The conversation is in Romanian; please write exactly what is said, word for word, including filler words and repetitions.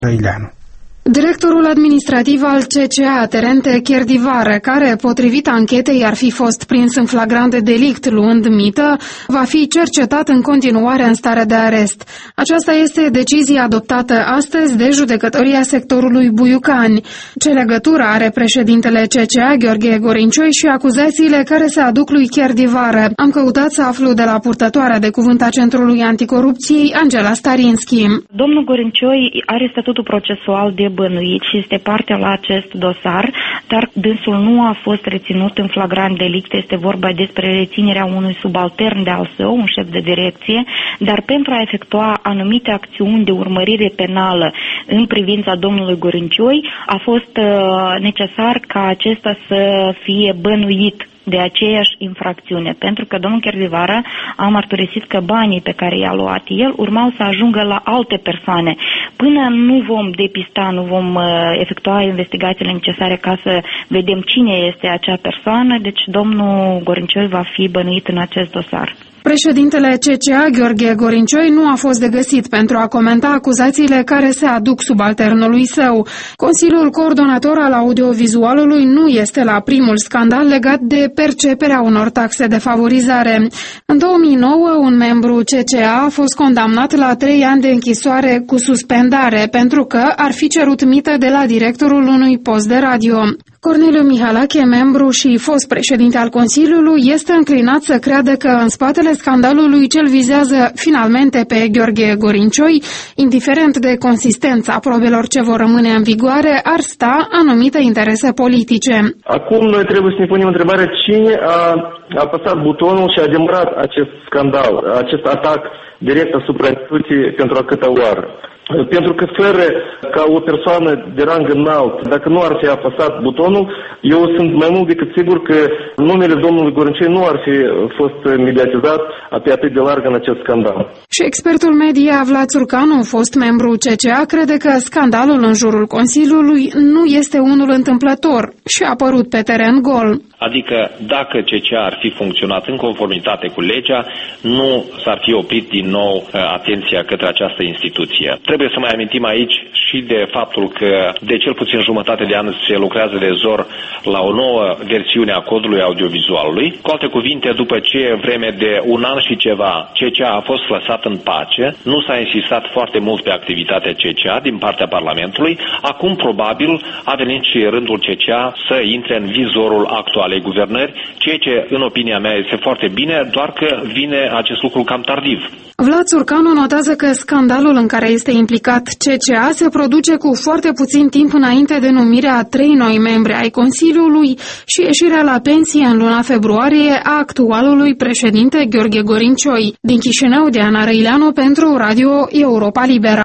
Răileanu. Directorul administrativ al C C A, Terente Cherdivare, care, potrivit anchetei, ar fi fost prins în flagrant de delict luând mită, va fi cercetat în continuare în stare de arest. Aceasta este decizia adoptată astăzi de judecătoria sectorului Buiucani. Ce legătură are președintele C C A, Gheorghe Gorincioi, și acuzațiile care se aduc lui Cherdivare? Am căutat să aflu de la purtătoarea de cuvânt a Centrului Anticorupției, Angela Starinski. Domnul Gorincioi are statutul procesual de bănuit și este parte la acest dosar, dar dânsul nu a fost reținut în flagrant delict. Este vorba despre reținerea unui subaltern de al său, un șef de direcție, dar pentru a efectua anumite acțiuni de urmărire penală în privința domnului Gorincioi, a fost uh, necesar ca acesta să fie bănuit de aceeași infracțiune, pentru că domnul Cherdivare a mărturisit că banii pe care i-a luat el urmau să ajungă la alte persoane. Până nu vom depista, nu vom uh, efectua investigațiile necesare ca să vedem cine este acea persoană, deci domnul Gorincioi va fi bănuit în acest dosar. Președintele C C A, Gheorghe Gorincioi, nu a fost de găsit pentru a comenta acuzațiile care se aduc subalternului său. Consiliul Coordonator al Audiovizualului nu este la primul scandal legat de perceperea unor taxe de favorizare. În două mii nouă, un membru C C A a fost condamnat la trei ani de închisoare cu suspendare pentru că ar fi cerut mită de la directorul unui post de radio. Corneliu Mihalache, membru și fost președinte al Consiliului, este înclinat să creadă că în spatele scandalului ce-l vizează finalmente pe Gheorghe Gorincioi, indiferent de consistența probelor ce vor rămâne în vigoare, ar sta anumite interese politice. Acum noi trebuie să ne punem întrebarea cine a apăsat butonul și a demarat acest scandal, acest atac direct asupra instituției pentru a câta oară. Pentru că fără ca o persoană de rang înalt, dacă nu ar fi apăsat butonul, eu sunt mai mult decât sigur că numele domnului Gorincioi nu ar fi fost mediatizat pe atât de larg în acest scandal. Și expertul media Vlad Țurcanu, fost membru C C A, crede că scandalul în jurul Consiliului nu este unul întâmplător și a apărut pe teren gol. Adică dacă C C A ar fi funcționat în conformitate cu legea, nu s-ar fi oprit din nou atenția către această instituție. Trebuie să mai amintim aici și de faptul că de cel puțin jumătate de an se lucrează de zor la o nouă versiune a codului audiovizualului. Cu alte cuvinte, după ce vreme de un an și ceva C C A a fost lăsat în pace, nu s-a insistat foarte mult pe activitatea C C A din partea Parlamentului, acum probabil a venit și rândul C C A să intre în vizorul actual ale guvernări, ceea ce, în opinia mea, este foarte bine, doar că vine acest lucru cam tardiv. Vlad Țurcanu notează că scandalul în care este implicat C C A se produce cu foarte puțin timp înainte de numirea a trei noi membri ai Consiliului și ieșirea la pensie în luna februarie a actualului președinte Gheorghe Gorincioi. Din Chișinău, Diana Răileanu pentru Radio Europa Liberă.